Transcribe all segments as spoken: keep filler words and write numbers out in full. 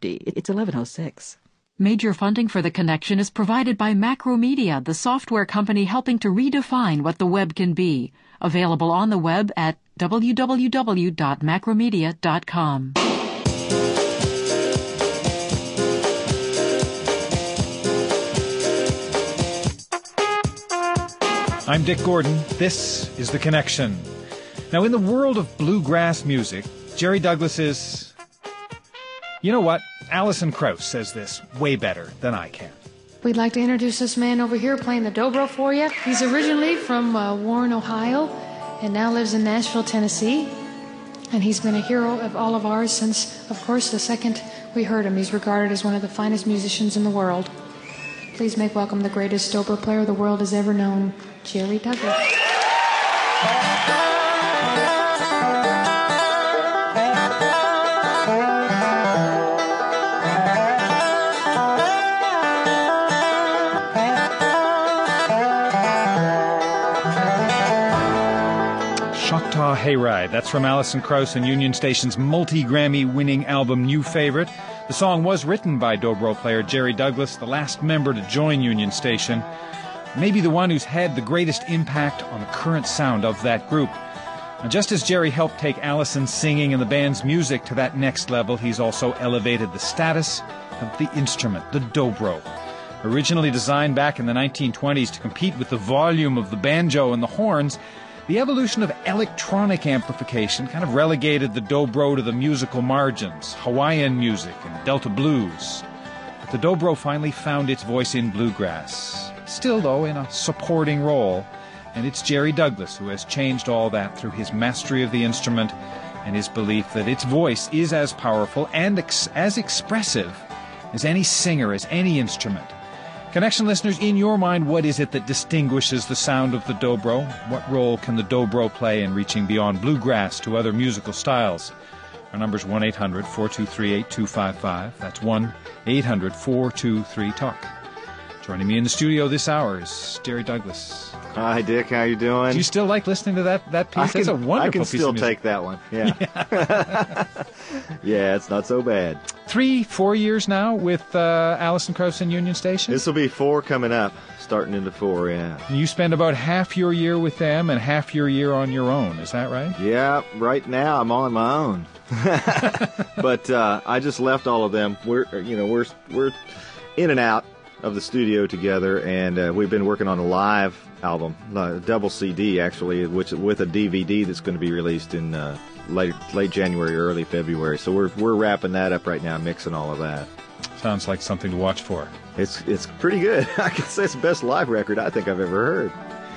fifty. It's eleven oh six. Major funding for The Connection is provided by Macromedia, the software company helping to redefine what the web can be. Available on the web at w w w dot macromedia dot com. I'm Dick Gordon. This is The Connection. Now, in the world of bluegrass music, Jerry Douglas is... You know what? Alison Krauss says this way better than I can. We'd like to introduce this man over here playing the dobro for you. He's originally from uh, Warren, Ohio, and now lives in Nashville, Tennessee. And he's been a hero of all of ours since, of course, the second we heard him. He's regarded as one of the finest musicians in the world. Please make welcome the greatest dobro player the world has ever known, Jerry Douglas. Choctaw Hayride. That's from Alison Krauss and Union Station's multi-Grammy-winning album New Favorite. The song was written by dobro player Jerry Douglas, the last member to join Union Station, maybe the one who's had the greatest impact on the current sound of that group. Now, just as Jerry helped take Alison's singing and the band's music to that next level, he's also elevated the status of the instrument, the dobro. Originally designed back in the nineteen twenties to compete with the volume of the banjo and the horns, the evolution of electronic amplification kind of relegated the dobro to the musical margins, Hawaiian music and Delta blues. But the dobro finally found its voice in bluegrass, still, though, in a supporting role. And it's Jerry Douglas who has changed all that through his mastery of the instrument and his belief that its voice is as powerful and ex- as expressive as any singer, as any instrument. Connection listeners, in your mind, what is it that distinguishes the sound of the dobro? What role can the dobro play in reaching beyond bluegrass to other musical styles? Our number's one eight hundred four two three eight two five five. That's one eight hundred four two three talk. Joining me in the studio this hour is Jerry Douglas. Hi, Dick. How you doing? Do you still like listening to that, that piece? I can, That's a wonderful I can piece still of music. take that one. Yeah. Yeah. Yeah, it's not so bad. Three, four years now with uh, Alison Krauss and Union Station? This will be four coming up, starting into four, yeah. And you spend about half your year with them and half your year on your own. Is that right? Yeah, right now I'm on my own. But uh, I just left all of them. We're, you know, we're we're in and out of the studio together, and uh, we've been working on a live album, a double C D actually, which with a D V D that's going to be released in uh, late late January, early February. So we're we're wrapping that up right now, mixing all of that. Sounds like something to watch for. It's it's pretty good. I can say it's the best live record I think I've ever heard.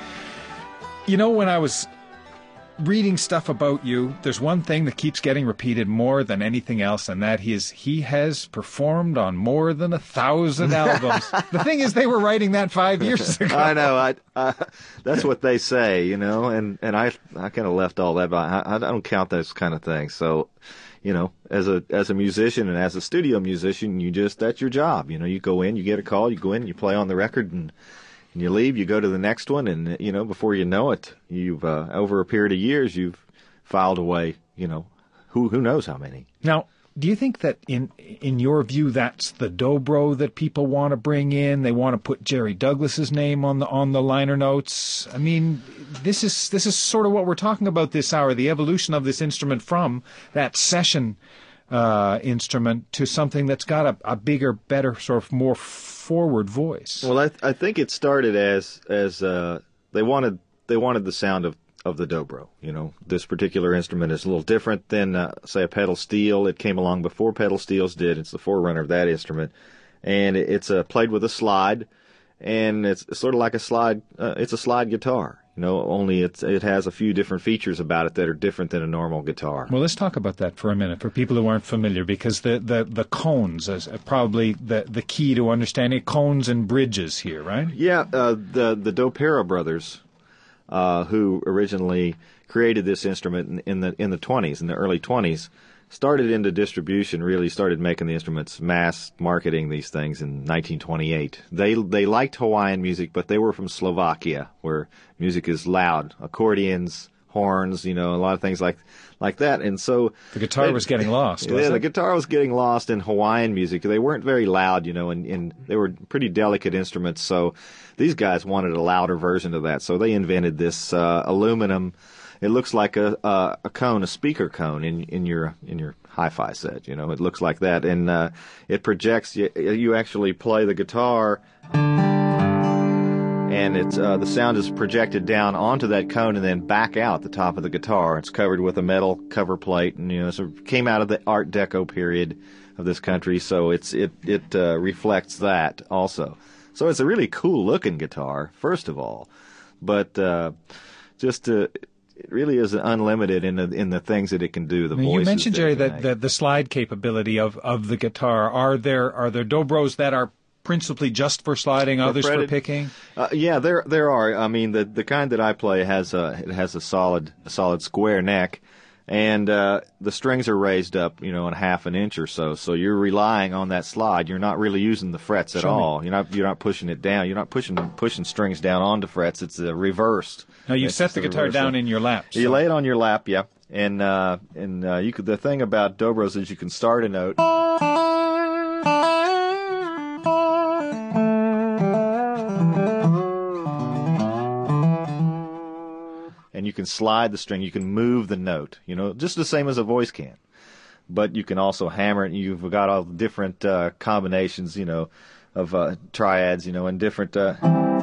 You know, when I was reading stuff about you, there's one thing that keeps getting repeated more than anything else, and that is he has performed on more than a thousand albums. The thing is, they were writing that five years ago. I know. I, I that's what they say, you know, and, and I I kind of left all that, but I, I don't count those kind of things. So, you know, as a as a musician and as a studio musician, you just, that's your job. You know, you go in, you get a call, you go in, you play on the record, and And you leave, you go to the next one, and, you know, before you know it, you've, uh, over a period of years, you've filed away, you know, who who knows how many. Now, do you think that in in your view, that's the dobro that people want to bring in? They want to put Jerry Douglas's name on the on the liner notes? I mean, this is this is sort of what we're talking about this hour, the evolution of this instrument from that session uh, instrument to something that's got a, a bigger, better, sort of more forward voice. Well, I, th- I think it started as as uh, they wanted they wanted the sound of, of the dobro. You know, this particular instrument is a little different than uh, say a pedal steel. It came along before pedal steels did. It's the forerunner of that instrument, and it, it's uh, played with a slide, and it's sort of like a slide. Uh, it's a slide guitar. You know, only it's, it has a few different features about it that are different than a normal guitar. Well, let's talk about that for a minute for people who aren't familiar, because the, the, the cones is probably the, the key to understanding cones and bridges here, right? Yeah, uh, the the Dopera brothers, uh, who originally created this instrument in, in the in the twenties, in the early twenties, started into distribution, really started making the instruments, mass marketing these things in nineteen twenty-eight. They they liked Hawaiian music, but they were from Slovakia, where music is loud, accordions, horns, you know, a lot of things like like that. And so the guitar it, was getting lost. Yeah, wasn't the it? guitar was getting lost in Hawaiian music. They weren't very loud, you know, and, and they were pretty delicate instruments. So these guys wanted a louder version of that. So they invented this uh, aluminum. It looks like a, a a cone, a speaker cone in in your in your hi-fi set. You know, it looks like that, and uh, it projects. You, you actually play the guitar, and it's uh, the sound is projected down onto that cone and then back out the top of the guitar. It's covered with a metal cover plate, and you know, so it came out of the Art Deco period of this country, so it's it it uh, reflects that also. So it's a really cool looking guitar, first of all, but uh, just to. It really is unlimited in the in the things that it can do. The now, voices you mentioned, that Jerry, it can that make. the, the slide capability of, of the guitar. Are there are there dobros that are principally just for sliding, For others fretted- for picking? Uh, yeah, there there are. I mean, the the kind that I play has a it has a solid a solid square neck, and uh, the strings are raised up, you know, in half an inch or so. So you're relying on that slide. You're not really using the frets at Show me. all. You're not you're not pushing it down. You're not pushing pushing strings down onto frets. It's uh, reversed. Now you It's set just the the guitar reverse. down in your lap. You so- lay it on your lap, yeah, and uh, and uh, you could. The thing about dobros is you can start a note. And you can slide the string. You can move the note. You know, just the same as a voice can. But you can also hammer it. And you've got all the different uh, combinations, you know, of uh, triads, you know, and different. Uh...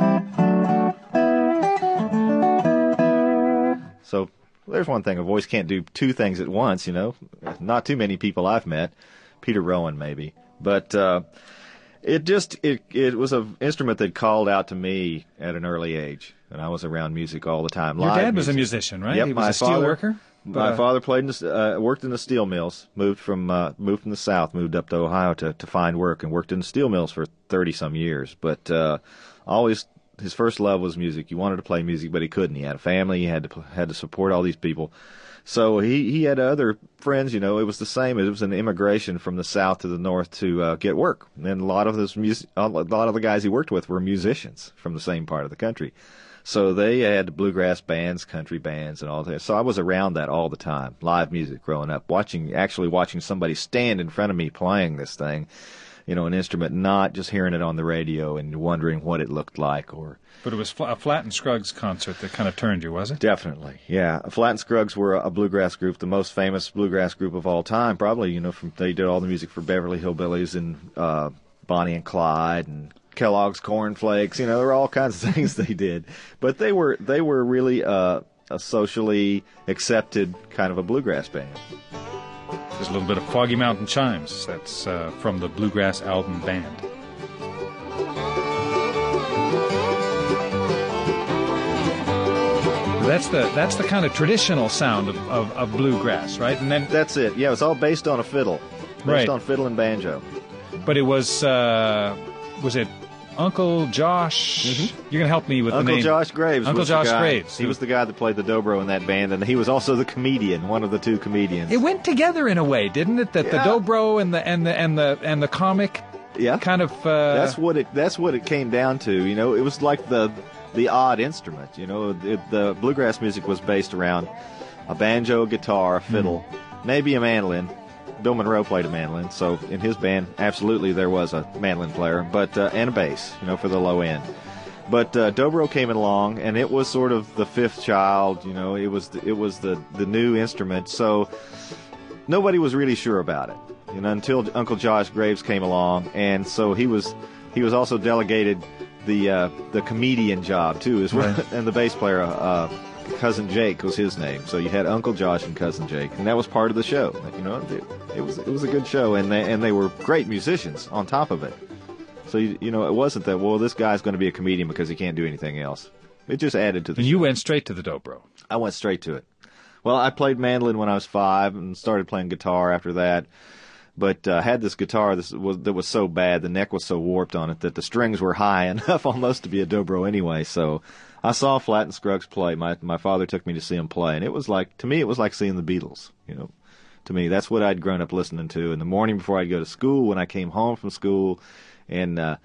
So there's one thing. A voice can't do two things at once, you know. Not too many people I've met. Peter Rowan, maybe. But uh, it just it it was an instrument that called out to me at an early age. And I was around music all the time. Your Live dad was a music. musician, right? Yep, he was my a steel father- worker. My But- father played in the, uh, worked in the steel mills. Moved from uh, moved from the South. Moved up to Ohio to, to find work and worked in the steel mills for thirty some years. But uh, always his first love was music. He wanted to play music, but he couldn't. He had a family. He had to had to support all these people. So he, he had other friends. You know, it was the same. It was an immigration from the South to the North to uh, get work. And a lot of those music, a lot of the guys he worked with were musicians from the same part of the country. So they had bluegrass bands, country bands, and all that. So I was around that all the time, live music growing up, watching, actually watching somebody stand in front of me playing this thing, you know, an instrument, not just hearing it on the radio and wondering what it looked like. Or But it was fl- a Flat and Scruggs concert that kind of turned you, was it? Definitely, yeah. Flat and Scruggs were a bluegrass group, the most famous bluegrass group of all time, probably. You know, from they did all the music for Beverly Hillbillies and uh, Bonnie and Clyde and Kellogg's Corn Flakes. You know, there were all kinds of things they did, but they were they were really uh, a socially accepted kind of a bluegrass band. There's a little bit of Foggy Mountain Chimes. That's uh, from the Bluegrass album Band. That's the that's the kind of traditional sound of, of, of bluegrass, right? And then, That's it. Yeah, it's all based on a fiddle, based Right. on fiddle and banjo. but it was uh, was it Uncle Josh? You're gonna help me with Uncle the name. Josh Graves. Uncle was the Josh guy- Graves. He was the guy that played the dobro in that band, and he was also the comedian, one of the two comedians. It went together in a way, didn't it? That Yeah. the dobro and the and the and the and the comic yeah, kind of. Uh, that's what it. That's what it came down to. You know, it was like the the odd instrument. You know, it, the bluegrass music was based around a banjo, a guitar, a fiddle, Hmm. maybe a mandolin. Bill Monroe played a mandolin, so in his band, absolutely there was a mandolin player, but uh, and a bass, you know, for the low end. But uh, dobro came along, and it was sort of the fifth child. You know, it was the, it was the the new instrument, so nobody was really sure about it, you know, until Uncle Josh Graves came along, and so he was he was also delegated the uh, the comedian job too, as well, Right. and the bass player. Uh, Cousin Jake was his name, so you had Uncle Josh and Cousin Jake, and that was part of the show. You know, it, it was it was a good show, and they and they were great musicians on top of it. So you, you know, it wasn't that well, this guy's going to be a comedian because he can't do anything else. It just added to the. and show. you went straight to the dobro. I went straight to it. Well, I played mandolin when I was five and started playing guitar after that. But uh, had this guitar this was, that was so bad, the neck was so warped on it that the strings were high enough almost to be a dobro anyway. So I saw Flat and Scruggs play. My my father took me to see him play, and it was like, to me, it was like seeing the Beatles. You know, to me, that's what I'd grown up listening to in the morning before I'd go to school, when I came home from school, and uh,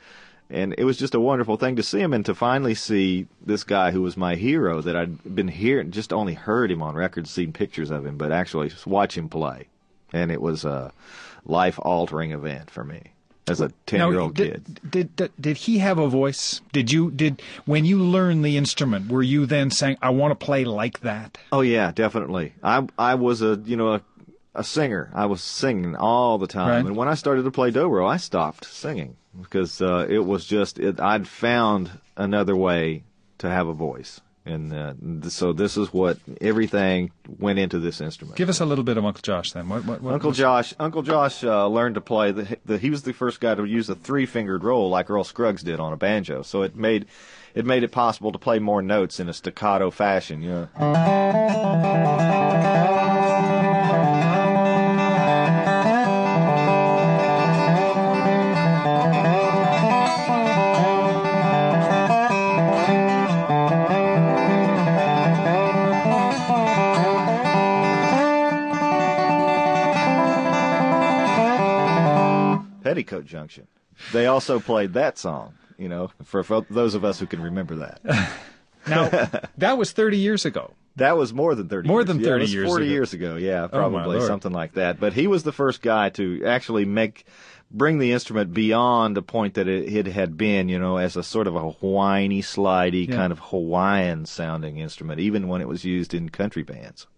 And it was just a wonderful thing to see him and to finally see this guy who was my hero that I'd been hearing, just only heard him on records, seen pictures of him, but actually just watch him play. And it was a life-altering event for me as a ten-year-old now, kid. Did, did, did, did he have a voice? Did you, did, when you learned the instrument, were you then saying, I want to play like that? Oh, yeah, definitely. I, I was a, you know, a, a singer. I was singing all the time. Right. And when I started to play dobro, I stopped singing. Because uh, it was just, it, I'd found another way to have a voice. And uh, th- so this is what, everything went into this instrument. Give us a little bit of Uncle Josh then. What, what, what, Uncle what's... Josh Uncle Josh uh, learned to play, the, the, he was the first guy to use a three-fingered roll like Earl Scruggs did on a banjo. So it made it made it possible to play more notes in a staccato fashion, you know. Petticoat Junction. They also played that song, you know, for, for those of us who can remember that. Now, that was thirty years ago. That was more than thirty more years. than Yeah, thirty it was years forty ago. years ago, yeah, Oh, my probably Lord. something like that. But he was the first guy to actually make bring the instrument beyond the point that it, it had been, you know, as a sort of a whiny, slidey, Yeah. kind of Hawaiian-sounding instrument, even when it was used in country bands.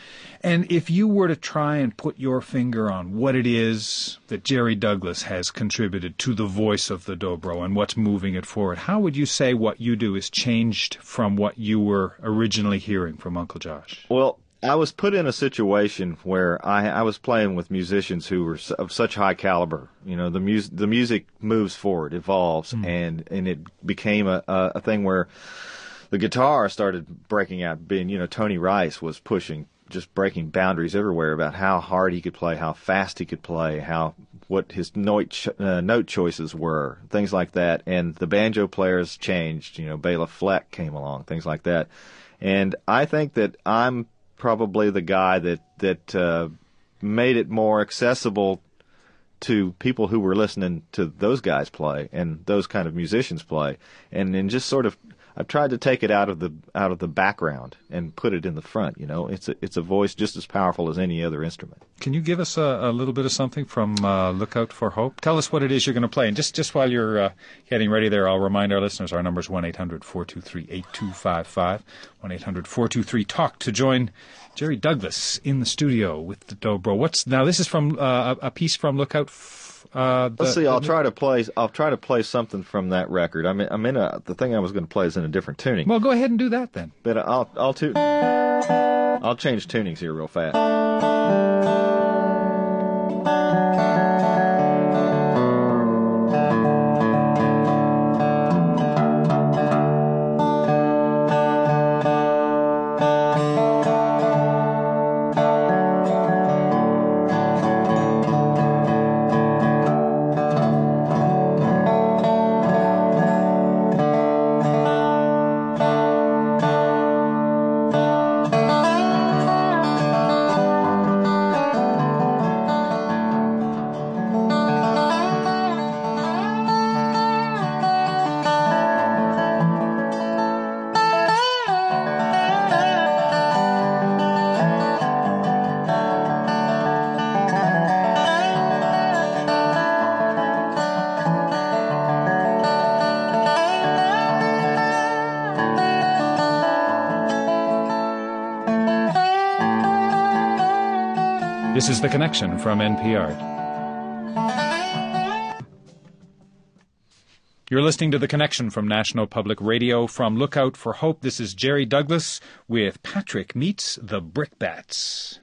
And if you were to try and put your finger on what it is that Jerry Douglas has contributed to the voice of the dobro and what's moving it forward, how would you say what you do is changed from what you were originally hearing from Uncle Josh? Well, I was put in a situation where I, I was playing with musicians who were of such high caliber. You know, the music the music moves forward, evolves, Mm. and and it became a, a a thing where the guitar started breaking out. Being, you know, Tony Rice was pushing, just breaking boundaries everywhere about how hard he could play, how fast he could play, how what his note ch- uh, note choices were, things like that. And the banjo players changed. You know, Bela Fleck came along, things like that. And I think that I'm probably the guy that that uh, made it more accessible to people who were listening to those guys play and those kind of musicians play, and then just sort of I've tried to take it out of the out of the background and put it in the front. You know, it's a it's a voice just as powerful as any other instrument. Can you give us a, a little bit of something from uh, Look Out for Hope? Tell us what it is you're going to play. And just, just while you're uh, getting ready there, I'll remind our listeners our number is one eight hundred four two three eight two five five, one eight hundred four two three talk to join Jerry Douglas in the studio with the dobro. What's now? This is from uh, a, a piece from Look Out. F- uh, the, Let's see. I'll the- try to play. I'll try to play something from that record. I'm in, I'm in a. The thing I was going to play is in a different tuning. Well, go ahead and do that then. But I'll I'll tu- I'll change tunings here real fast. This is The Connection from N P R. You're listening to The Connection from National Public Radio. From Look Out for Hope, this is Jerry Douglas with Patrick Meets the Brickbats.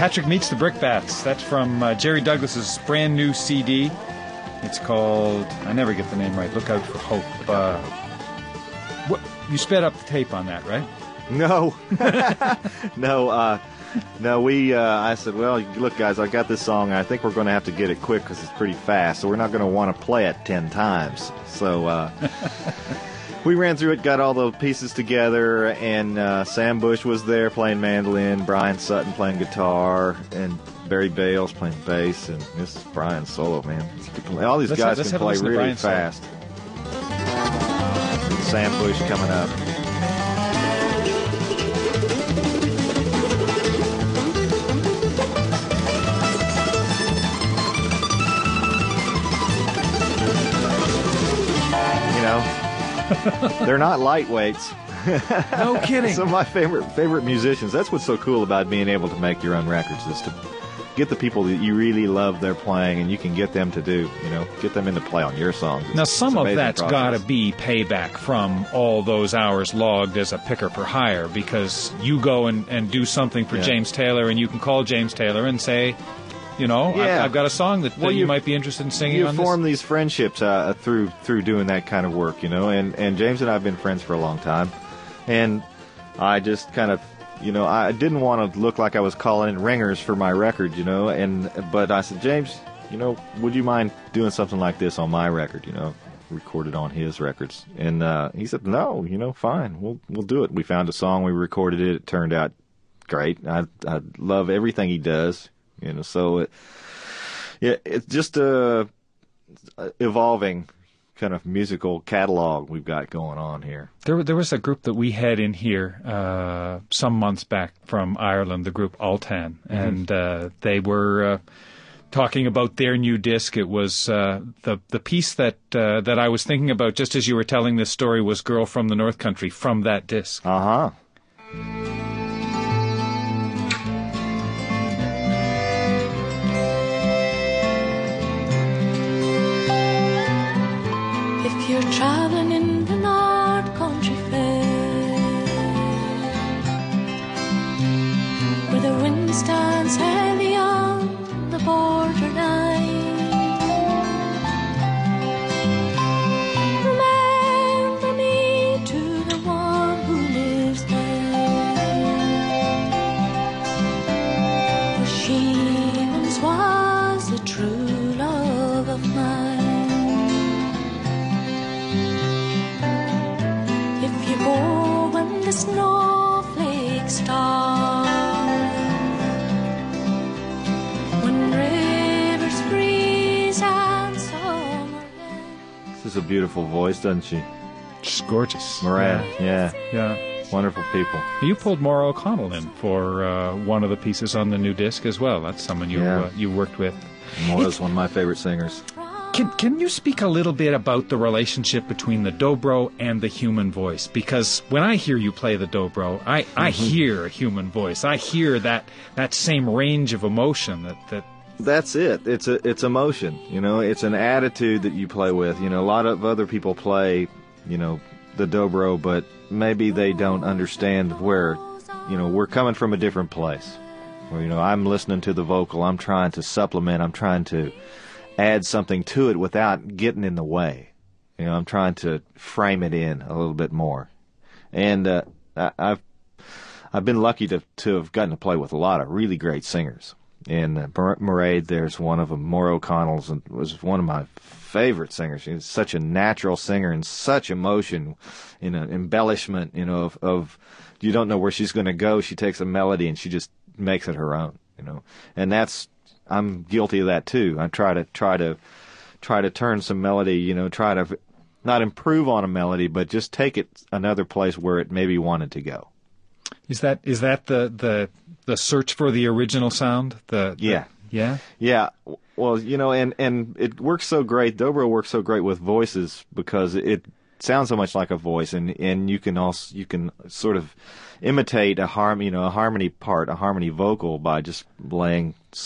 Patrick Meets the Brickbats. That's from uh, Jerry Douglas's brand new C D. It's called, I never get the name right, Look Out for Hope. Uh, what, you sped up the tape on that, right? No. no, uh, no, we, uh, I said, well, look, guys, I got this song, and I think we're going to have to get it quick because it's pretty fast, so we're not going to want to play it ten times. So uh, we ran through it, got all the pieces together, and uh, Sam Bush was there playing mandolin, Brian Sutton playing guitar, and Barry Bales playing bass, and this is Brian's solo, man. All these let's guys have, can play really fast. Sam Bush coming up. You know, they're not lightweights. No kidding. Some of my favorite favorite musicians. That's what's so cool about being able to make your own records, is to get the people that you really love their playing, and you can get them to do, you know, get them into play on your songs. It's, now, some of that's got to process. be payback from all those hours logged as a picker for hire, because you go and, and do something for Yeah. James Taylor, and you can call James Taylor and say, you know, Yeah. I've, I've got a song that, that Well, you, you- might be interested in singing You on form this. these friendships uh, through through doing that kind of work, you know. And, and James and I have been friends for a long time, and I just kind of, you know, I didn't want to look like I was calling in ringers for my record, you know. And but I said, James, you know, would you mind doing something like this on my record, you know, recorded on his records? And uh, he said, no, you know, fine, we'll we'll do it. We found a song, we recorded it. It turned out great. I I love everything he does, you know. So it, yeah, it's just a evolving kind of musical catalog we've got going on here. There, there was a group that we had in here uh, some months back from Ireland, the group Altan, Mm-hmm. and uh, they were uh, talking about their new disc. It was uh, the the piece that uh, that I was thinking about just as you were telling this story was "Girl from the North Country" from that disc. Uh huh. If you're traveling in the North Country Fair, where the wind stands heavy on the borderline, remember me to the one who lives there, for she once was the true love of mine. If you go when the snowflakes start, when rivers freeze and summer ends. This is a beautiful voice, doesn't she? Just gorgeous. Moran, yeah. Yeah. Wonderful people. You pulled Maura O'Connell in for uh, one of the pieces on the new disc as well. That's someone you Yeah. uh, you worked with. Mora's one of my favorite singers. Can can you speak a little bit about the relationship between the dobro and the human voice? Because when I hear you play the dobro, I, I hear a human voice. I hear that, that same range of emotion that, that That's it. It's a it's emotion. You know, it's an attitude that you play with. You know, a lot of other people play, you know, the dobro, but maybe they don't understand where, you know, we're coming from a different place. Where, you know, I'm listening to the vocal, I'm trying to supplement, I'm trying to add something to it without getting in the way. You know, I'm trying to frame it in a little bit more. And uh, I, I've I've been lucky to to have gotten to play with a lot of really great singers. And uh, Mairead, there's one of them. Maura O'Connell's was one of my favorite singers. She's such a natural singer and such emotion, you know, embellishment, you know, of, of you don't know where she's going to go. She takes a melody and she just makes it her own, you know. And that's, I'm guilty of that too. I try to try to try to turn some melody, you know, try to not improve on a melody, but just take it another place where it maybe wanted to go. is that is that the the the search for the original sound? The, the Yeah. yeah. Yeah, well, you know, and, and it works so great. Dobro works so great with voices because it sounds so much like a voice, and, and you can also you can sort of imitate a harm, you know, a harmony part, a harmony vocal by just laying some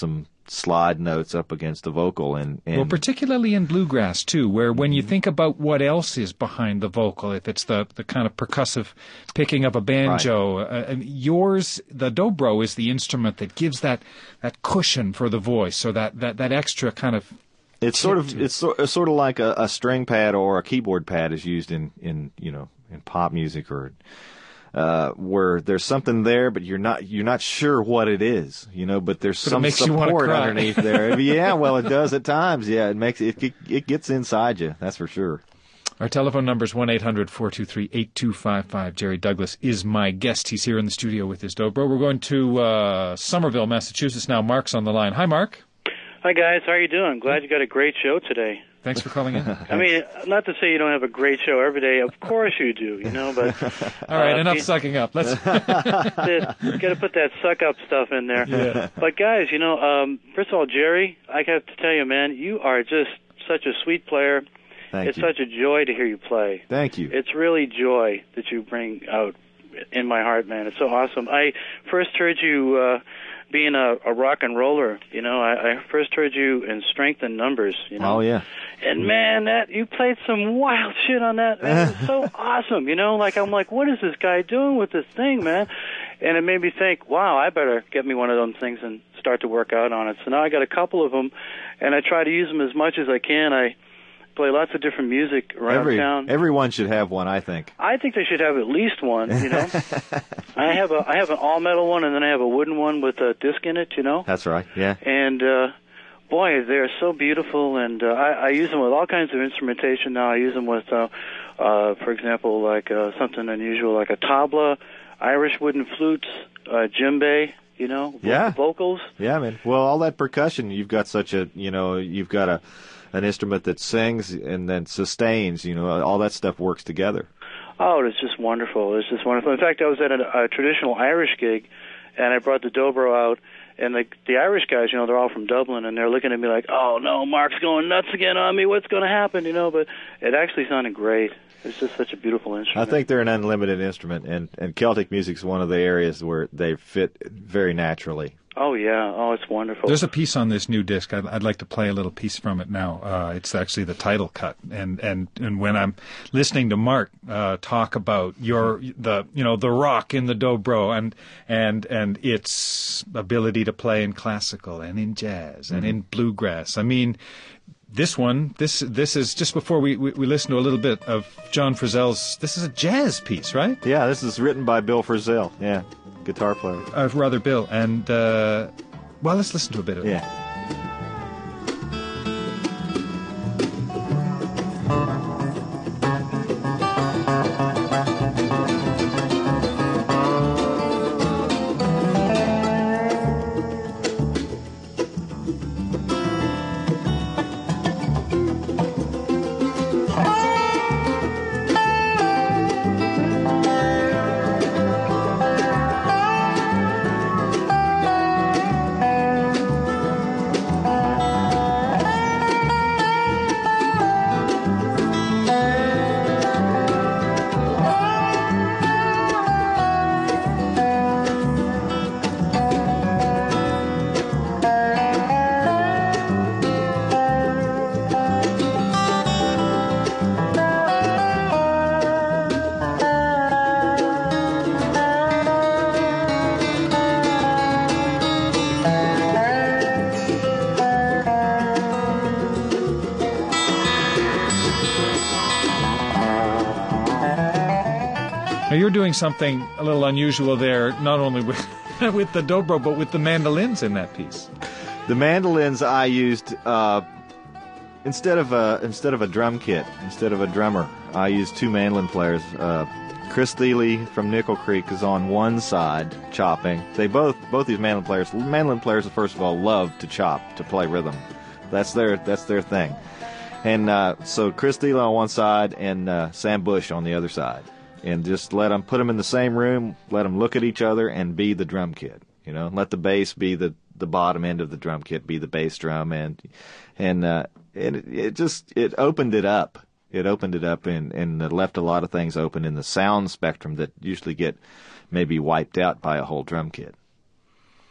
slide notes up against the vocal. And, and well, particularly in bluegrass, too, where when you think about what else is behind the vocal, if it's the, the kind of percussive picking of a banjo, right. uh, yours, the dobro, is the instrument that gives that, that cushion for the voice, or that, that, that extra kind of... It's sort of it's sort, sort of like a, a string pad or a keyboard pad is used in, in you know in pop music, or uh, where there's something there, but you're not you're not sure what it is, you know. But there's but some support underneath there. Yeah, well, it does at times. Yeah, it makes it it, it gets inside you. That's for sure. Our telephone number is one eight hundred four two three eight two five five. Jerry Douglas is my guest. He's here in the studio with his dobro. We're going to uh, Somerville, Massachusetts now. Mark's on the line. Hi, Mark. Hi, guys. How are you doing? Glad you got a great show today. Thanks for calling in. I mean, not to say you don't have a great show every day. Of course you do, you know, but... All right, uh, enough you, sucking up. Let's... you got to put that suck-up stuff in there. Yeah. But, guys, you know, um, first of all, Jerry, I have to tell you, man, you are just such a sweet player. Thank it's you. such a joy to hear you play. Thank you. It's really joy that you bring out in my heart, man. It's so awesome. I first heard you... Uh, being a, a rock and roller, you know, I, I first heard you in Strength in Numbers, you know. Oh, yeah. And, man, that you played some wild shit on that. Man, it was so awesome, you know. Like, I'm like, what is this guy doing with this thing, man? And it made me think, wow, I better get me one of those things and start to work out on it. So now I got a couple of them, and I try to use them as much as I can. I play lots of different music around Every, town. Everyone should have one, I think. I think they should have at least one, you know. I have a I have an all-metal one, and then I have a wooden one with a disc in it, you know. That's right, yeah. And, uh, boy, they're so beautiful, and uh, I, I use them with all kinds of instrumentation now. I use them with, uh, uh, for example, like uh, something unusual, like a tabla, Irish wooden flutes, uh, djembe, you know, yeah. vocals. Yeah, man. Well, all that percussion, you've got such a, you know, you've got a an instrument that sings and then sustains, you know, all that stuff works together. Oh, it's just wonderful. It's just wonderful. In fact, I was at a, a traditional Irish gig, and I brought the dobro out, and the, the Irish guys, you know, they're all from Dublin, and they're looking at me like, oh, no, Mark's going nuts again on me. What's going to happen, you know? But it actually sounded great. It's just such a beautiful instrument. I think they're an unlimited instrument, and, and Celtic music's one of the areas where they fit very naturally. Oh, yeah. Oh, it's wonderful. There's a piece on this new disc. I'd, I'd like to play a little piece from it now. Uh, it's actually the title cut. And, and, and when I'm listening to Mark uh, talk about your the you know the rock in the dobro and and and its ability to play in classical and in jazz mm-hmm. and in bluegrass, I mean, this one, this this is just before we, we, we listen to a little bit of John Frizzell's. This is a jazz piece, right? Yeah, this is written by Bill Frisell. Yeah. Guitar player. Uh, rather, Bill. And, uh, well, let's listen to a bit of it. Yeah. Now, you're doing something a little unusual there, not only with with the dobro, but with the mandolins in that piece. The mandolins I used uh, instead of a instead of a drum kit, instead of a drummer. I used two mandolin players. Uh, Chris Thiele from Nickel Creek is on one side chopping. They both both these mandolin players. Mandolin players, first of all, love to chop, to play rhythm. That's their that's their thing. And uh, so Chris Thiele on one side and uh, Sam Bush on the other side. And just let them, put them in the same room, let them look at each other and be the drum kit, you know. Let the bass be the, the bottom end of the drum kit, be the bass drum, and and uh, and it, it just it opened it up. It opened it up and and left a lot of things open in the sound spectrum that usually get maybe wiped out by a whole drum kit.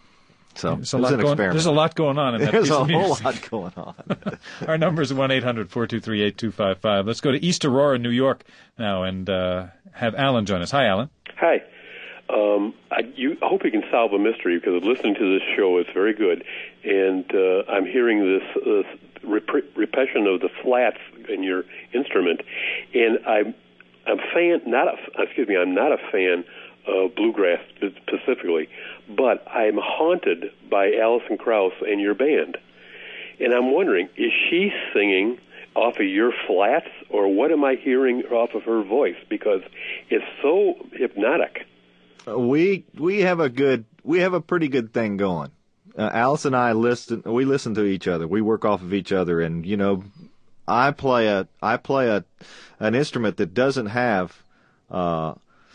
So there's a, it was lot an going, experiment. there's a lot going on in that There's piece a of whole music. lot going on. Our number is one eight hundred four two three eight two five five. Let's go to East Aurora, New York now, and uh, have Alan join us. Hi, Alan. Hi. Um, I, you, I hope you can solve a mystery, because listening to this show is very good, and uh, I'm hearing this uh, rep- repetition of the flats in your instrument, and I'm I'm fan not a, excuse me I'm not a fan of bluegrass specifically, but I'm haunted by Alison Krauss and your band, and I'm wondering, is she singing off of your flats, or what am I hearing off of her voice? Because it's so hypnotic. We we have a good we have a pretty good thing going. Uh, Alice and I listen. We listen to each other. We work off of each other, and you know, I play a I play a an instrument that doesn't have, uh,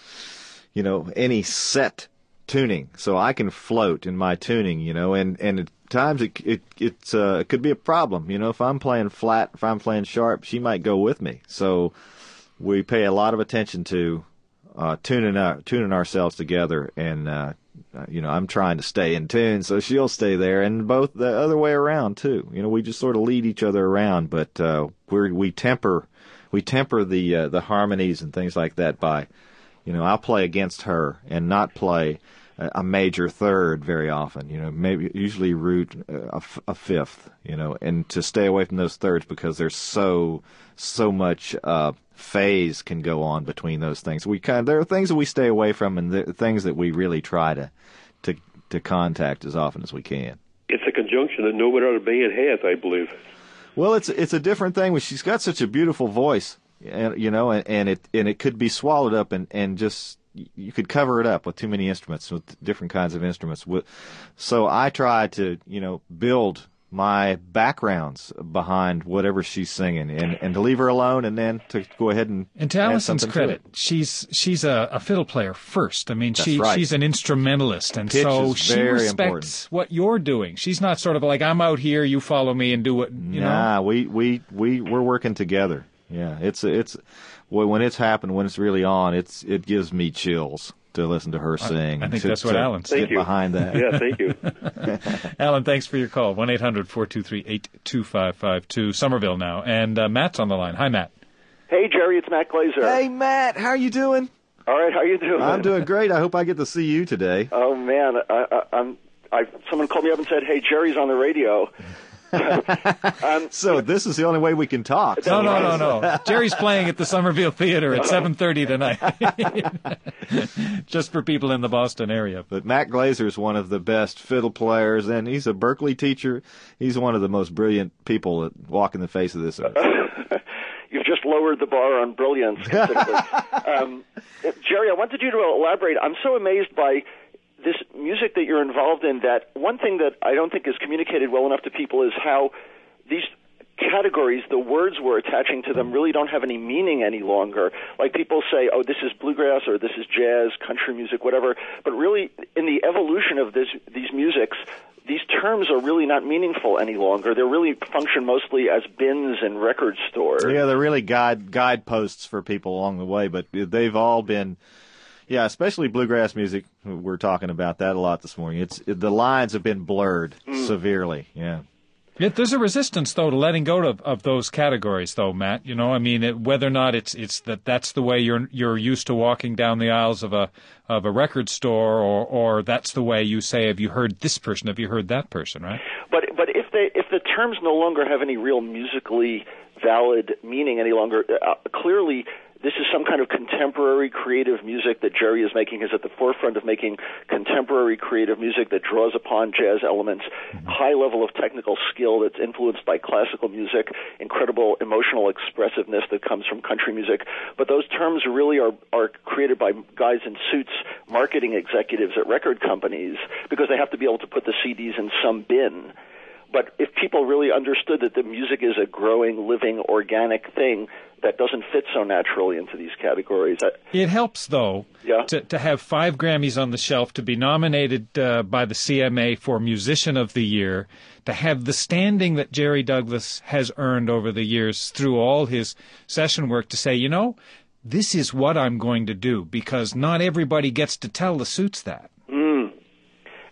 you know, any set tuning, so I can float in my tuning. You know, and and at times it it it's uh, it could be a problem. You know, if I'm playing flat, if I'm playing sharp, she might go with me. So we pay a lot of attention to. Uh, tuning our, tuning ourselves together, and uh, you know, I'm trying to stay in tune, so she'll stay there, and both the other way around too. You know, we just sort of lead each other around, but uh, we we temper we temper the uh, the harmonies and things like that by, you know, I'll play against her and not play a, a major third very often. You know, maybe usually root a, a fifth. You know, and to stay away from those thirds because there's so so much. Uh, phase can go on between those things. We kind of, there are things that we stay away from, and the things that we really try to to to contact as often as we can. It's a conjunction that no other band has, I believe. Well, it's it's a different thing. She's got such a beautiful voice, and you know, and, and it and it could be swallowed up, and, and just you could cover it up with too many instruments, with different kinds of instruments. So I try to, you know, build my backgrounds behind whatever she's singing, and, and to leave her alone, and then to go ahead and and to Alison's credit, she's she's a, a fiddle player first. I mean, That's she right. she's an instrumentalist, and Pitch so is she very respects important. what you're doing. She's not sort of like, I'm out here, you follow me and do what you nah, know. we we we we're working together. Yeah, it's it's when it's happened, when it's really on, it's it gives me chills to listen to her sing. I think to, that's what to Alan's. get Thank you. behind that. Yeah, thank you. Alan, thanks for your call. one eight hundred four two three eight two five five two. Somerville now. And uh, Matt's on the line. Hi, Matt. Hey, Jerry, it's Matt Glazer. Hey, Matt, how are you doing? All right, how you doing? I'm doing great. I hope I get to see you today. Oh man, I, I, I'm. I someone called me up and said, "Hey, Jerry's on the radio." um, So this is the only way we can talk. No, no, no, no. Jerry's playing at the Somerville Theater at seven thirty tonight. Just for people in the Boston area. But Matt Glazer is one of the best fiddle players, and he's a Berkeley teacher. He's one of the most brilliant people that walk in the face of this earth. You've just lowered the bar on brilliance considerably. um, Jerry, I wanted you to elaborate. I'm so amazed by this music that you're involved in that one thing that I don't think is communicated well enough to people is how these categories, the words we're attaching to them, really don't have any meaning any longer. Like people say, oh, this is bluegrass or this is jazz, country music, whatever. But really, in the evolution of this, these musics, these terms are really not meaningful any longer. They really function mostly as bins in record stores. Yeah, they're really guide guideposts for people along the way, but they've all been, yeah, especially bluegrass music. We're talking about that a lot this morning. It's it, the lines have been blurred mm. severely. Yeah. Yet there's a resistance, though, to letting go of, of those categories, though, Matt. You know, I mean, it, whether or not it's it's that that's the way you're you're used to walking down the aisles of a of a record store, or or that's the way you say, have you heard this person? Have you heard that person? Right? But but if they if the terms no longer have any real musically valid meaning any longer, uh, clearly this is some kind of contemporary creative music that Jerry is making. Is at the forefront of making contemporary creative music that draws upon jazz elements, mm-hmm. high level of technical skill that's influenced by classical music, incredible emotional expressiveness that comes from country music. But those terms really are, are created by guys in suits, marketing executives at record companies, because they have to be able to put the C Ds in some bin. But if people really understood that the music is a growing, living, organic thing that doesn't fit so naturally into these categories. I, it helps, though, yeah. to, to have five Grammys on the shelf, to be nominated uh, by the C M A for Musician of the Year, to have the standing that Jerry Douglas has earned over the years through all his session work, to say, you know, this is what I'm going to do, because not everybody gets to tell the suits that. Mm.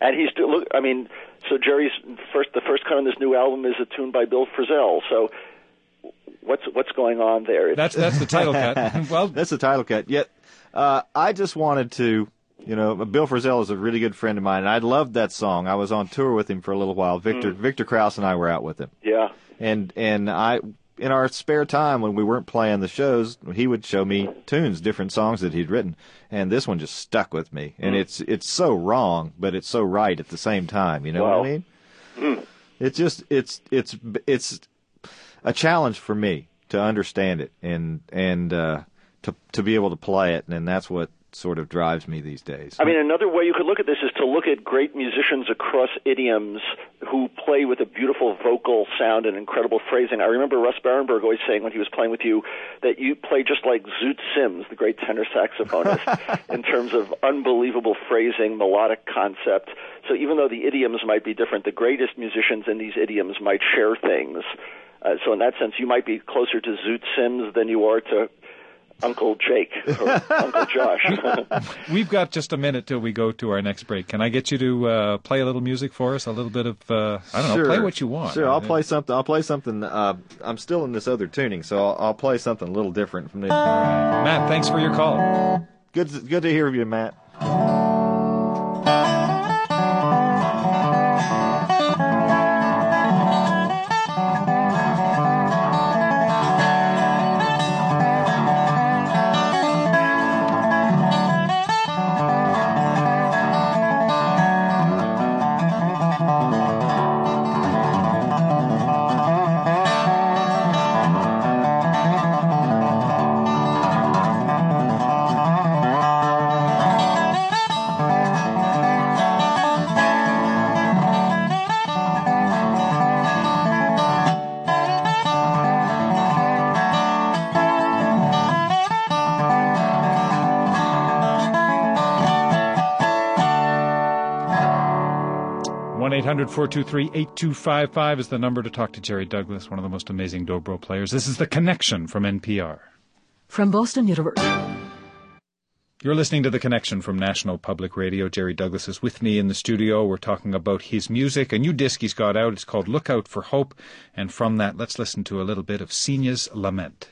And he's look. I mean, so Jerry's first. The first cut on this new album is a tune by Bill Frisell. So what's what's going on there? That's that's the title cut. Well, that's the title cut. Yet uh, I just wanted to, you know, Bill Frisell is a really good friend of mine, and I loved that song. I was on tour with him for a little while. Victor mm. Victor Krause and I were out with him. Yeah. And and I. In our spare time, when we weren't playing the shows, he would show me tunes, different songs that he'd written, and this one just stuck with me. And mm. it's it's so wrong, but it's so right at the same time. You know wow. what I mean? Mm. It's just it's it's it's a challenge for me to understand it and and uh, to to be able to play it, and that's what sort of drives me these days. I mean, another way you could look at this is to look at great musicians across idioms who play with a beautiful vocal sound and incredible phrasing. I remember Russ Barenberg always saying when he was playing with you that you play just like Zoot Sims, the great tenor saxophonist, in terms of unbelievable phrasing, melodic concept. So even though the idioms might be different, the greatest musicians in these idioms might share things. Uh, so in that sense, you might be closer to Zoot Sims than you are to Uncle Jake or Uncle Josh. We've got just a minute till we go to our next break. Can I get you to uh, play a little music for us? A little bit of uh, I don't sure. know. Play what you want. Sure, I'll play something. I'll play something. Uh, I'm still in this other tuning, so I'll, I'll play something a little different from the. All right. Matt, thanks for your call. Good, good to hear from you, Matt. one eight hundred four two three eight two five five is the number to talk to Jerry Douglas, one of the most amazing dobro players. This is The Connection from N P R. From Boston University. You're listening to The Connection from National Public Radio. Jerry Douglas is with me in the studio. We're talking about his music. A new disc he's got out. It's called Look Out for Hope. And from that, let's listen to a little bit of Senia's Lament.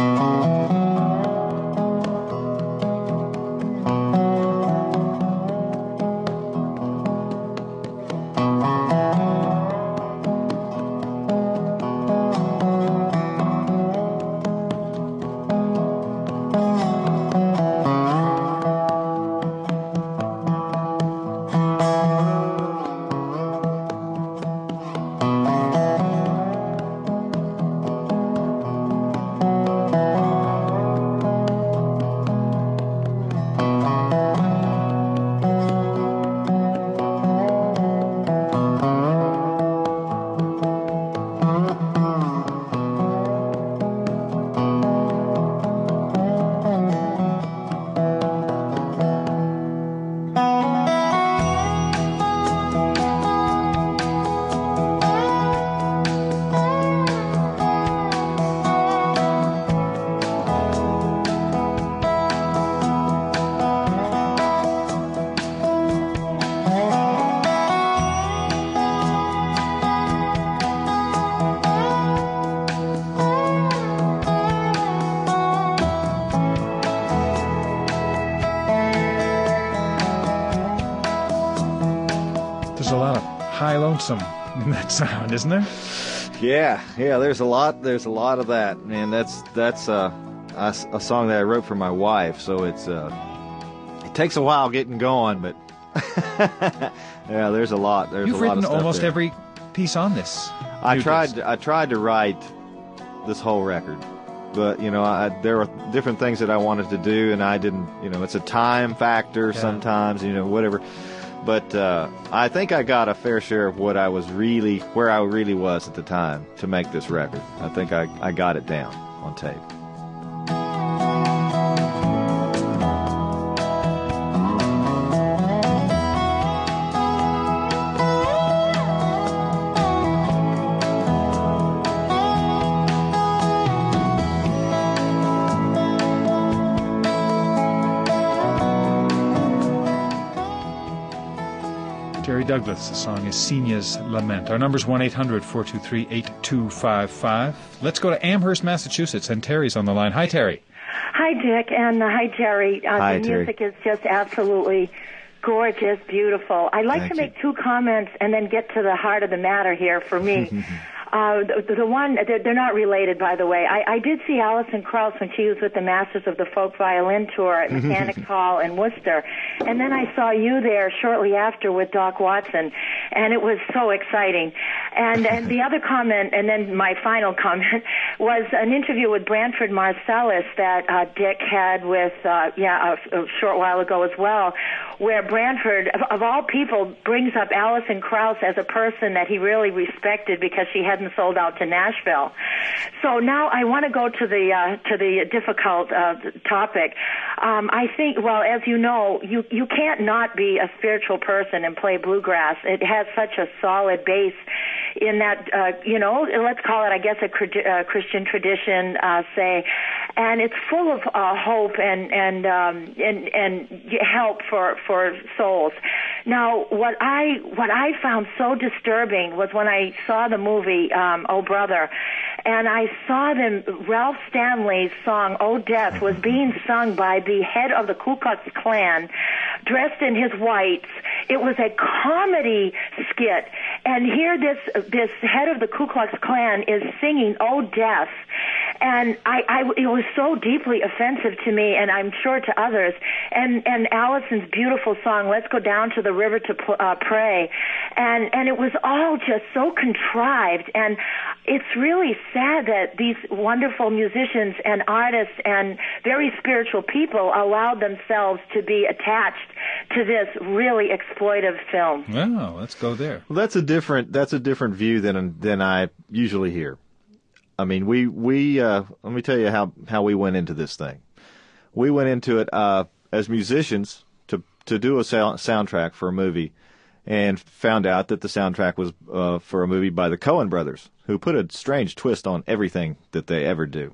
High lonesome in that sound, isn't there? Yeah, yeah. There's a lot. There's a lot of that, and that's that's uh, a, a song that I wrote for my wife. So it's uh, it takes a while getting going, but yeah, there's a lot. There's You've a lot written of stuff almost there. every piece on this. I new tried. disc. I tried to write this whole record, but you know, I, there were different things that I wanted to do, and I didn't. You know, it's a time factor Yeah. sometimes. You know, whatever. But uh, I think I got a fair share of what I was really, where I really was at the time to make this record. I think I, I got it down on tape. Jerry Douglas. The song is Senia's Lament. Our number's one eight hundred four two three eight two five five. Let's go to Amherst, Massachusetts, and Terry's on the line. Hi, Terry. Hi, Dick, and uh, hi, Jerry. Uh, hi, the Terry. music is just absolutely gorgeous, beautiful. I'd like Thank to make you. two comments and then get to the heart of the matter here for me. Uh, the, the one, they're, they're not related, by the way. I, I did see Alison Krauss when she was with the Masters of the Folk Violin Tour at Mechanics Hall in Worcester. And then I saw you there shortly after with Doc Watson, and it was so exciting. And, and the other comment, and then my final comment, was an interview with Branford Marsalis that uh, Dick had with, uh, yeah, a, a short while ago as well, where Branford, of, of all people, brings up Alison Krauss as a person that he really respected because she hadn't sold out to Nashville. So now I want to go to the uh, to the difficult uh, topic. Um, I think, well, as you know, you you can't not be a spiritual person and play bluegrass. It has such a solid base in that, uh, you know, let's call it, I guess, a cr- uh, Christian tradition, uh, say, and it's full of uh, hope and and um, and and help for for souls. Now, what I what I found so disturbing was when I saw the movie um, Oh Brother, and I saw them. Ralph Stanley's song "Oh Death" was being sung by the head of the Ku Klux Klan, dressed in his whites. It was a comedy skit, and here this this head of the Ku Klux Klan is singing "Oh Death," and I, I it was so deeply offensive to me, and I'm sure to others. And and Allison's beautiful song "Let's Go Down to the River to uh, Pray," and and it was all just so contrived, and it's really sad that these wonderful musicians and artists and very spiritual people allowed themselves to be attached to this really exploitive film. Well, let's go there. Well, that's a different that's a different view than than I usually hear. I mean, we we uh, let me tell you how, how we went into this thing. We went into it uh, as musicians to to do a sound, soundtrack for a movie, and found out that the soundtrack was uh, for a movie by the Coen brothers, who put a strange twist on everything that they ever do.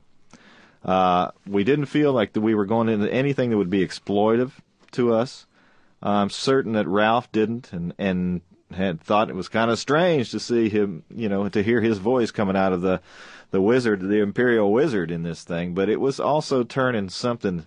Uh, we didn't feel like that we were going into anything that would be exploitive to us. I'm certain that Ralph didn't, and and had thought it was kind of strange to see him, you know, to hear his voice coming out of the the wizard, the Imperial Wizard in this thing. But it was also turning something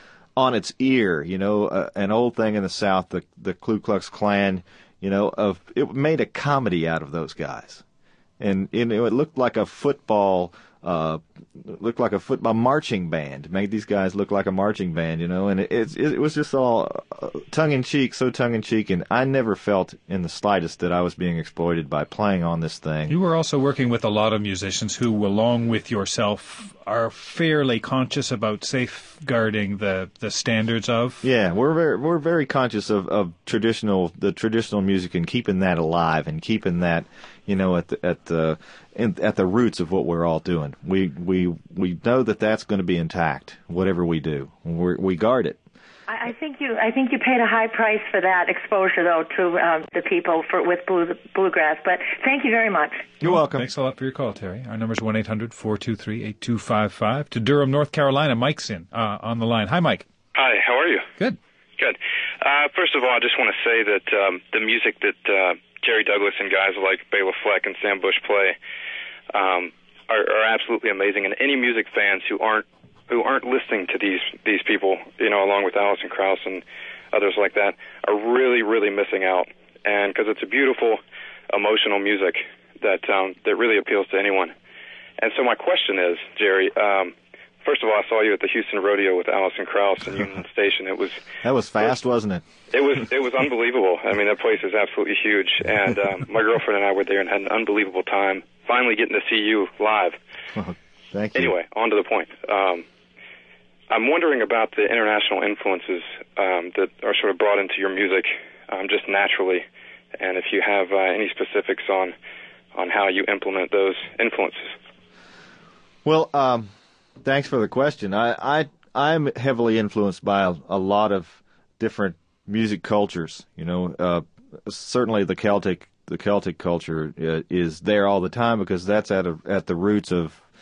on its ear, you know, uh, an old thing in the South, the the Ku Klux Klan, you know, of it made a comedy out of those guys, and you know, it looked like a football. Uh, looked like a football marching band. Made these guys look like a marching band, you know, and it, it, it was just all uh, tongue-in-cheek, so tongue-in-cheek, and I never felt in the slightest that I was being exploited by playing on this thing. You were also working with a lot of musicians who, along with yourself, are fairly conscious about safeguarding the, the standards of. Yeah, we're very we're very conscious of, of traditional the traditional music and keeping that alive and keeping that, you know, at the at the in, at the roots of what we're all doing. We we we know that that's going to be intact, whatever we do. We're, we guard it. I, I think you I think you paid a high price for that exposure, though, to um, the people for with blue, bluegrass. But thank you very much. You're welcome. Thanks a lot for your call, Terry. Our number is one eight hundred four two three eight two five five. To Durham, North Carolina, Mike's in uh, on the line. Hi, Mike. Hi, how are you? Good. Good. Uh, first of all, I just want to say that um, the music that uh, Jerry Douglas and guys like Bela Fleck and Sam Bush play um, are, are absolutely amazing. And any music fans who aren't who aren't listening to these these people, you know, along with Alison Krauss and others like that, are really, really missing out. And because it's a beautiful, emotional music that um, that really appeals to anyone. And so my question is, Jerry, um, first of all, I saw you at the Houston Rodeo with Alison Krauss in Union Station. It was that was fast, wasn't it? It was it was unbelievable. I mean, that place is absolutely huge. And um, my girlfriend and I were there and had an unbelievable time finally getting to see you live. Oh, thank you. Anyway, on to the point. Um, I'm wondering about the international influences um, that are sort of brought into your music um, just naturally, and if you have uh, any specifics on on how you implement those influences. Well, um, thanks for the question. I, I I'm heavily influenced by a, a lot of different music cultures. You know, uh, certainly the Celtic the Celtic culture uh, is there all the time because that's at a, at the roots of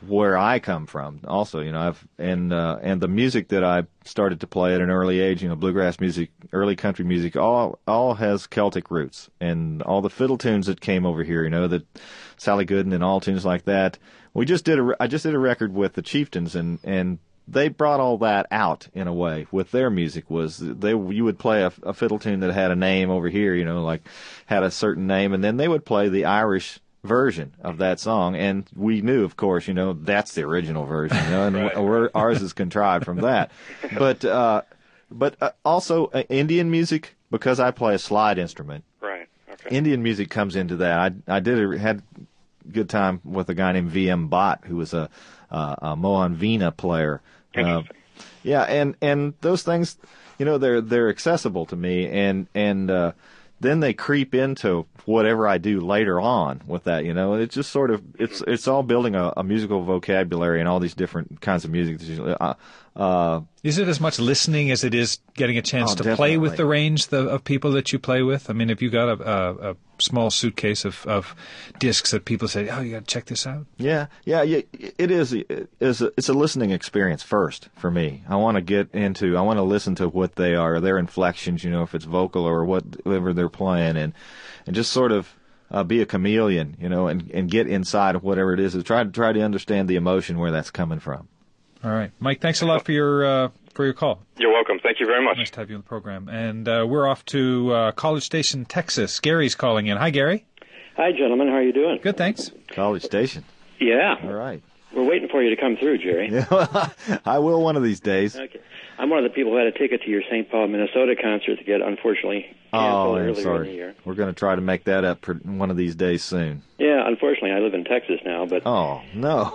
where I come from. Also, you know, I've and uh, and the music that I started to play at an early age, you know, bluegrass music, early country music, all all has Celtic roots, and all the fiddle tunes that came over here, you know, that Sally Gooden and all tunes like that. We just did a I just did a record with the Chieftains, and and they brought all that out in a way with their music. Was they you would play a, a fiddle tune that had a name over here, you know, like had a certain name, and then they would play the Irish version of that song, and we knew, of course, you know, that's the original version, you know, and right. we're, ours is contrived from that. But uh, but uh, also uh, Indian music, because I play a slide instrument. Right. Okay. Indian music comes into that. I I did a, had a good time with a guy named V M Bhatt, who was a, uh, a Mohan Veena player. Uh, yeah, and and those things, you know, they're they're accessible to me, and and uh, then they creep into whatever I do later on with that, you know. It's just sort of, it's it's all building a, a musical vocabulary and all these different kinds of music. Uh, uh, is it as much listening as it is getting a chance oh, to definitely. play with the range the, of people that you play with? I mean, have you got a, a, a small suitcase of, of discs that people say, oh, you got to check this out? Yeah, yeah, yeah. It is. It is a, it's a listening experience first for me. I want to get into, I want to listen to what they are, their inflections, you know, if it's vocal or whatever they're playing, and and just sort of uh, be a chameleon, you know, and, and get inside of whatever it is, and try to try to understand the emotion where that's coming from. All right, Mike. Thanks a lot for your uh, for your call. You're welcome. Thank you very much. Nice to have you on the program. And uh, we're off to uh, College Station, Texas. Gary's calling in. Hi, Gary. Hi, gentlemen. How are you doing? Good, thanks. College Station. Yeah. All right. We're waiting for you to come through, Jerry. Yeah, I will one of these days. Okay. I'm one of the people who had a ticket to your Saint Paul, Minnesota concert to get, unfortunately, canceled oh, earlier sorry. in the year. We're going to try to make that up for one of these days soon. Yeah, unfortunately, I live in Texas now, but... Oh, no.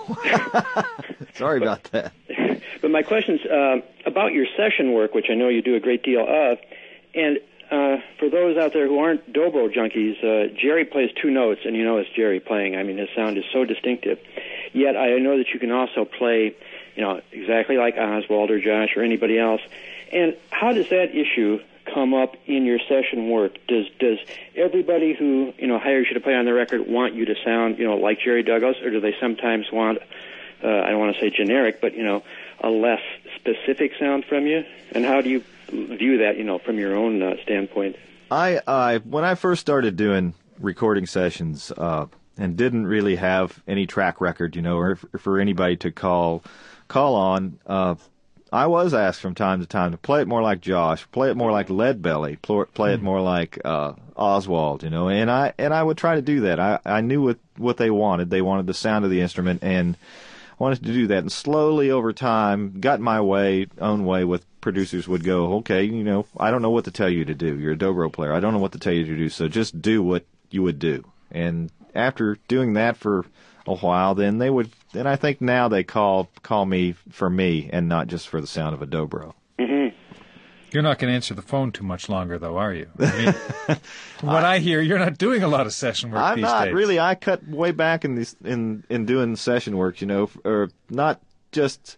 Sorry but, about that. But my question's uh, about your session work, which I know you do a great deal of, and uh, for those out there who aren't dobro junkies, uh, Jerry plays two notes, and you know it's Jerry playing. I mean, his sound is so distinctive. Yet I know that you can also play, you know, exactly like Oswald or Josh or anybody else. And how does that issue come up in your session work? Does does everybody who, you know, hires you to play on the record want you to sound, you know, like Jerry Douglas, or do they sometimes want, uh, I don't want to say generic, but, you know, a less specific sound from you? And how do you view that, you know, from your own uh, standpoint? I, I when I first started doing recording sessions, uh, and didn't really have any track record, you know, or for anybody to call call on, uh, I was asked from time to time to play it more like Josh, play it more like Leadbelly, play, play it more like uh, Oswald, you know, and I and I would try to do that. I, I knew what, what they wanted. They wanted the sound of the instrument, and I wanted to do that. And slowly over time, got my way, own way with producers would go, okay, you know, I don't know what to tell you to do. You're a dobro player. I don't know what to tell you to do, so just do what you would do. And after doing that for a while, then they would, then I think now they call call me for me and not just for the sound of a dobro. Mm-hmm. You're not going to answer the phone too much longer, though, are you? I mean, from what I, I hear, you're not doing a lot of session work I'm these not days. really. I cut way back in these in in doing session work, you know, or not just.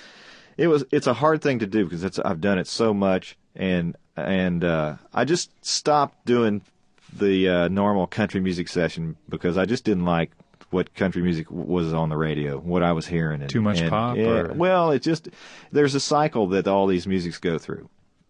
It was. It's a hard thing to do because it's. I've done it so much, and and uh, I just stopped doing the uh, normal country music session because I just didn't like what country music was on the radio, what I was hearing. And, Too much and, pop? Yeah, Or? well, it just, there's a cycle that all these musics go through.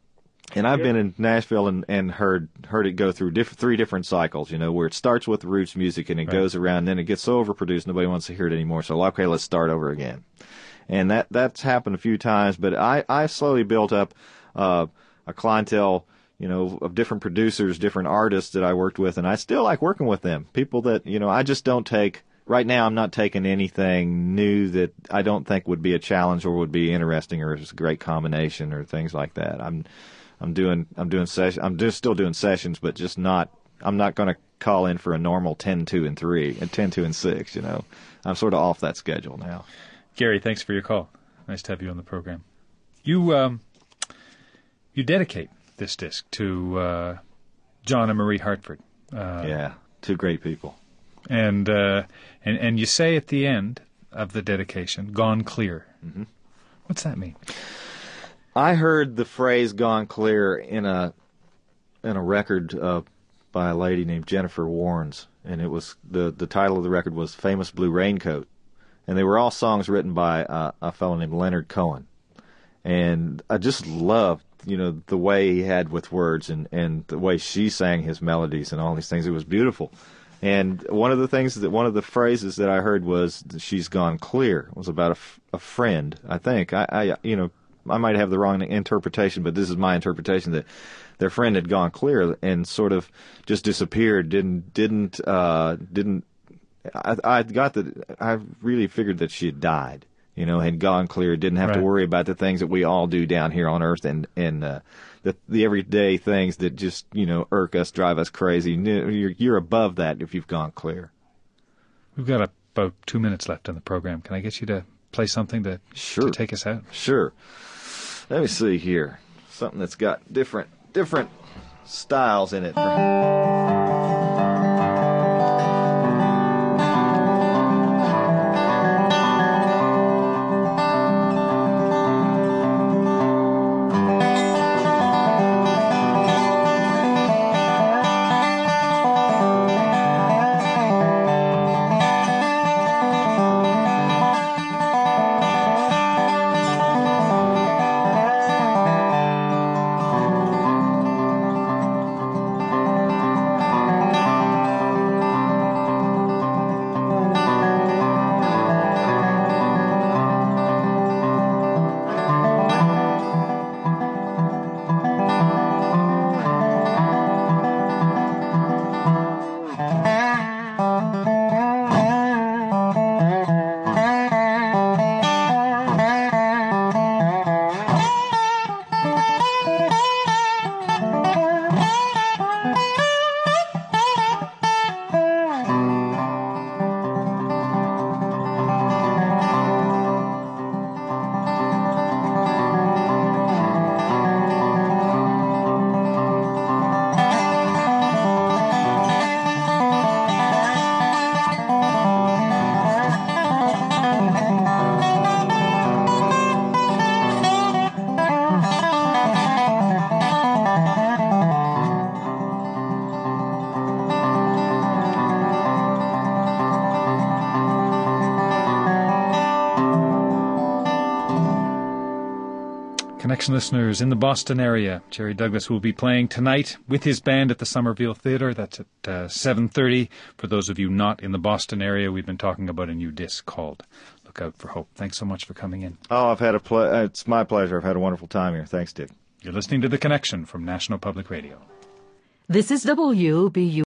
And I've been in Nashville and, and heard heard it go through diff- three different cycles, you know, where it starts with roots music and it right. goes around, and then it gets so overproduced nobody wants to hear it anymore. So, okay, let's start over again. And that that's happened a few times, but I, I slowly built up uh, a clientele, you know, of different producers, different artists that I worked with, and I still like working with them. People that, you know, I just don't take, right now I'm not taking anything new that I don't think would be a challenge or would be interesting or is a great combination or things like that. I'm I'm doing I'm doing session I'm just still doing sessions, but just not I'm not going to call in for a normal ten, two, and three and ten, two, and six. You know, I'm sort of off that schedule now. Gary, thanks for your call. Nice to have you on the program. You um, you dedicate this disc to uh, John and Marie Hartford. Uh, yeah, two great people. And uh, and and you say at the end of the dedication, "Gone clear." Mm-hmm. What's that mean? I heard the phrase "gone clear" in a in a record uh, by a lady named Jennifer Warnes, and it was the the title of the record was "Famous Blue Raincoat," and they were all songs written by uh, a fellow named Leonard Cohen. And I just loved, you know, the way he had with words and, and the way she sang his melodies and all these things. It was beautiful. And one of the things that, one of the phrases that I heard was, "She's gone clear." It was about a, f- a friend, I think. I, I, you know, I might have the wrong interpretation, but this is my interpretation, that their friend had gone clear and sort of just disappeared, didn't, didn't, uh, didn't, I, I got that, I really figured that she had died, you know, had gone clear, didn't have Right. to worry about the things that we all do down here on Earth, and, and, uh, the, the everyday things that just, you know, irk us, drive us crazy. You're, you're above that if you've gone clear. We've got about two minutes left in the program. Can I get you to play something to, Sure. to take us out? Sure. Let me see here. Something that's got different, different styles in it. Connection listeners in the Boston area, Jerry Douglas will be playing tonight with his band at the Somerville Theatre. That's at uh, seven thirty. For those of you not in the Boston area, we've been talking about a new disc called Look Out for Hope. Thanks so much for coming in. Oh, I've had a ple- it's my pleasure. I've had a wonderful time here. Thanks, Dick. You're listening to The Connection from National Public Radio. This is W B U